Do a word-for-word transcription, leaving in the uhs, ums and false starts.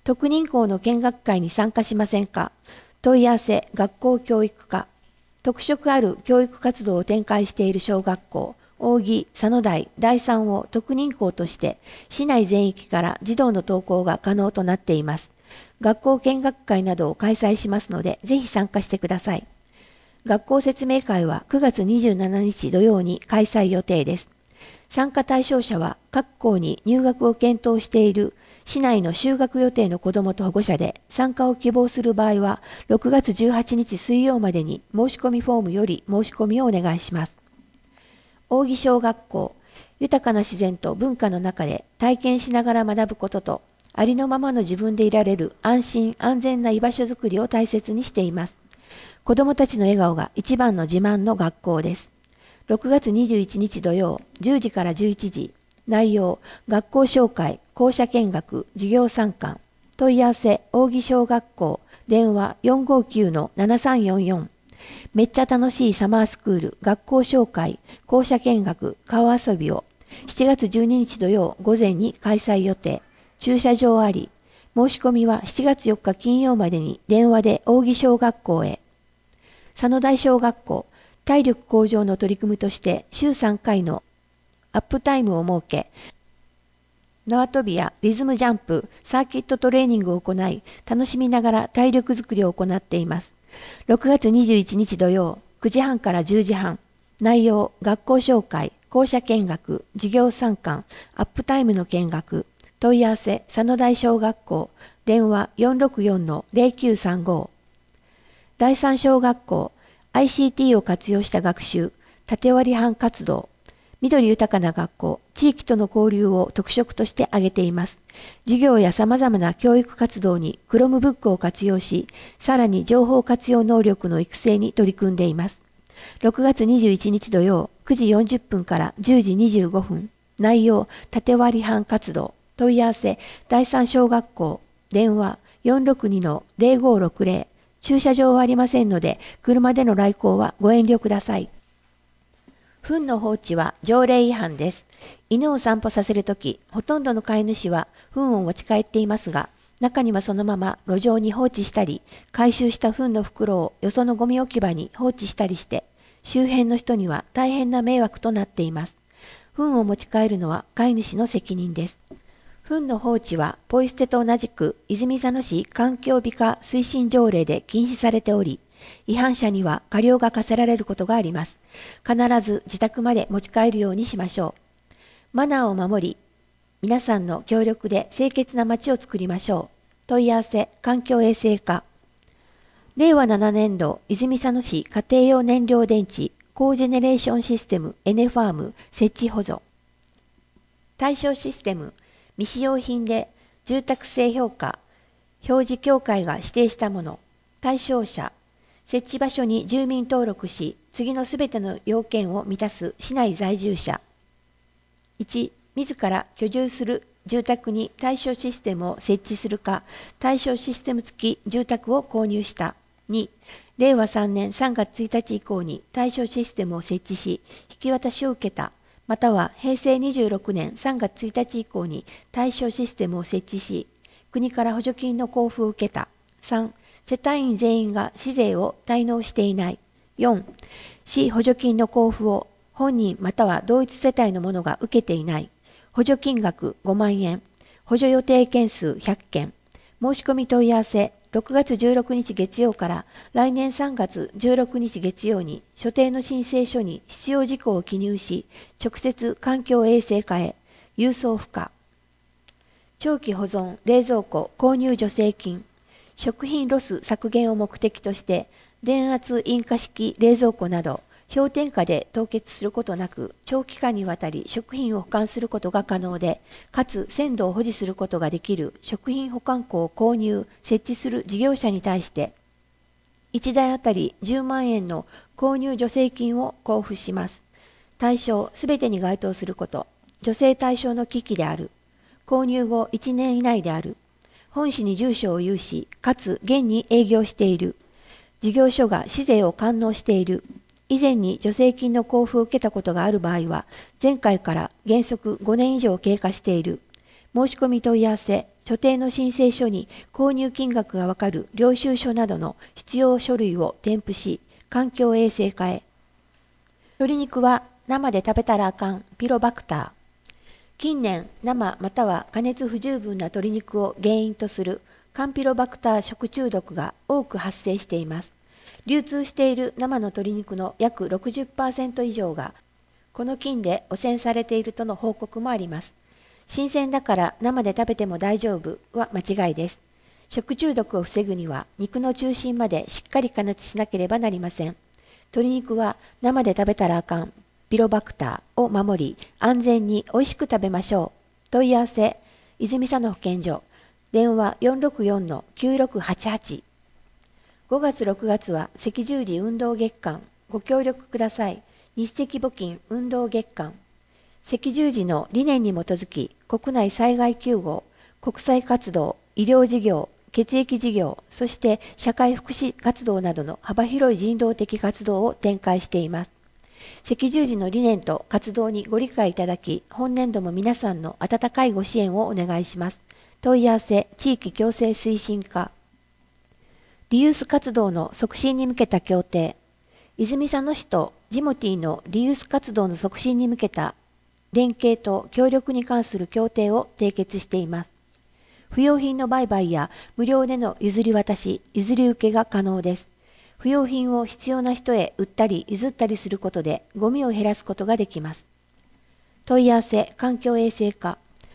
特認校の見学会に参加しませんか？問い合わせ、学校教育課。特色ある教育活動を展開している小学校、扇、佐野台、第三を特認校として、市内全域から児童の登校が可能となっています。学校見学会などを開催しますので、ぜひ参加してください。学校説明会はくがつにじゅうしちにち土曜に開催予定です。参加対象者は各校に入学を検討している市内の就学予定の子どもと保護者で、参加を希望する場合はろくがつじゅうはちにち水曜までに申し込みフォームより申し込みをお願いします。扇小学校、豊かな自然と文化の中で体験しながら学ぶことと、ありのままの自分でいられる安心安全な居場所づくりを大切にしています。子どもたちの笑顔が一番の自慢の学校です。ろくがつにじゅういちにち土曜、じゅうじからじゅういちじ。内容、学校紹介、校舎見学、授業参観。問い合わせ、扇小学校、電話 よんごきゅうのななさんよんよん。めっちゃ楽しいサマースクール、学校紹介、校舎見学、川遊びをしちがつじゅうににち土曜午前に開催予定。駐車場あり。申し込みはしちがつよっか金曜までに電話で扇小学校へ。佐野台小学校、体力向上の取り組みとして週さんかいのアップタイムを設け、縄跳びやリズムジャンプ、サーキットトレーニングを行い、楽しみながら体力づくりを行っています。ろくがつにじゅういちにち土曜、くじはんからじゅうじはん。内容、学校紹介、校舎見学、授業参観、アップタイムの見学。問い合わせ、佐野台小学校、電話 よんろくよんのぜろきゅうさんご。第三小学校、アイシーティー を活用した学習、縦割り班活動、緑豊かな学校、地域との交流を特色として挙げています。授業や様々な教育活動に Chromebook を活用し、さらに情報活用能力の育成に取り組んでいます。ろくがつにじゅういちにち土曜、くじよんじゅっぷんからじゅうじにじゅうごふん。内容、縦割り班活動。問い合わせ、第三小学校、電話 よんろくにのぜろごろくぜろ。駐車場はありませんので、車での来校はご遠慮ください。糞の放置は条例違反です。犬を散歩させるとき、ほとんどの飼い主は糞を持ち帰っていますが、中にはそのまま路上に放置したり、回収した糞の袋をよそのゴミ置き場に放置したりして、周辺の人には大変な迷惑となっています。糞を持ち帰るのは飼い主の責任です。糞の放置はポイ捨てと同じく泉佐野市環境美化推進条例で禁止されており、違反者には過料が課せられることがあります。必ず自宅まで持ち帰るようにしましょう。マナーを守り、皆さんの協力で清潔な街を作りましょう。問い合わせ、環境衛生課。れいわななねんど、泉佐野市家庭用燃料電池コージェネレーションシステム エヌファーム設置補助。対象システム、未使用品で住宅性評価、表示協会が指定したもの。対象者、設置場所に住民登録し、次のすべての要件を満たす市内在住者。いち、自ら居住する住宅に対象システムを設置するか、対象システム付き住宅を購入した。に、れいわさんねんさんがつついたち以降に対象システムを設置し、引き渡しを受けた。またはへいせいにじゅうろくねんさんがつついたち以降に対象システムを設置し、国から補助金の交付を受けた。さん、世帯員全員が市税を滞納していない。よん、市補助金の交付を本人または同一世帯の者が受けていない。補助金額ごまんえん。補助予定件数ひゃっけん。申し込み問い合わせ、ろくがつじゅうろくにち月曜から来年さんがつじゅうろくにち月曜に所定の申請書に必要事項を記入し、直接環境衛生課へ郵送不可。長期保存冷蔵庫購入助成金。食品ロス削減を目的として電圧引火式冷蔵庫など氷点下で凍結することなく長期間にわたり食品を保管することが可能で、かつ鮮度を保持することができる食品保管庫を購入・設置する事業者に対して、いちだいあたりじゅうまんえんの購入助成金を交付します。対象すべてに該当すること、助成対象の機器である、購入後いちねん以内である、本市に住所を有し、かつ現に営業している、事業所が市税を完納している、以前に助成金の交付を受けたことがある場合は、前回から原則ごねん以上経過している。申し込み問い合わせ、 所定の申請書に購入金額がわかる領収書などの必要書類を添付し、環境衛生課へ。鶏肉は生で食べたらあかんピロバクター。近年、生または加熱不十分な鶏肉を原因とするカンピロバクター食中毒が多く発生しています。流通している生の鶏肉の約 ろくじゅっパーセント 以上が、この菌で汚染されているとの報告もあります。新鮮だから生で食べても大丈夫は間違いです。食中毒を防ぐには肉の中心までしっかり加熱しなければなりません。鶏肉は生で食べたらあかんピロバクターを守り、安全においしく食べましょう。問い合わせ、泉佐野保健所、電話 よんろくよんのきゅうろくはちはち。ごがつろくがつは赤十字運動月間、ご協力ください。日赤募金運動月間。赤十字の理念に基づき、国内災害救護、国際活動、医療事業、血液事業、そして社会福祉活動などの幅広い人道的活動を展開しています。赤十字の理念と活動にご理解いただき、本年度も皆さんの温かいご支援をお願いします。問い合わせ、地域共生推進課。リユース活動の促進に向けた協定。泉佐野市とジモティーのリユース活動の促進に向けた連携と協力に関する協定を締結しています。不用品の売買や無料での譲り渡し、譲り受けが可能です。不用品を必要な人へ売ったり譲ったりすることでゴミを減らすことができます。問い合わせ、環境衛生課。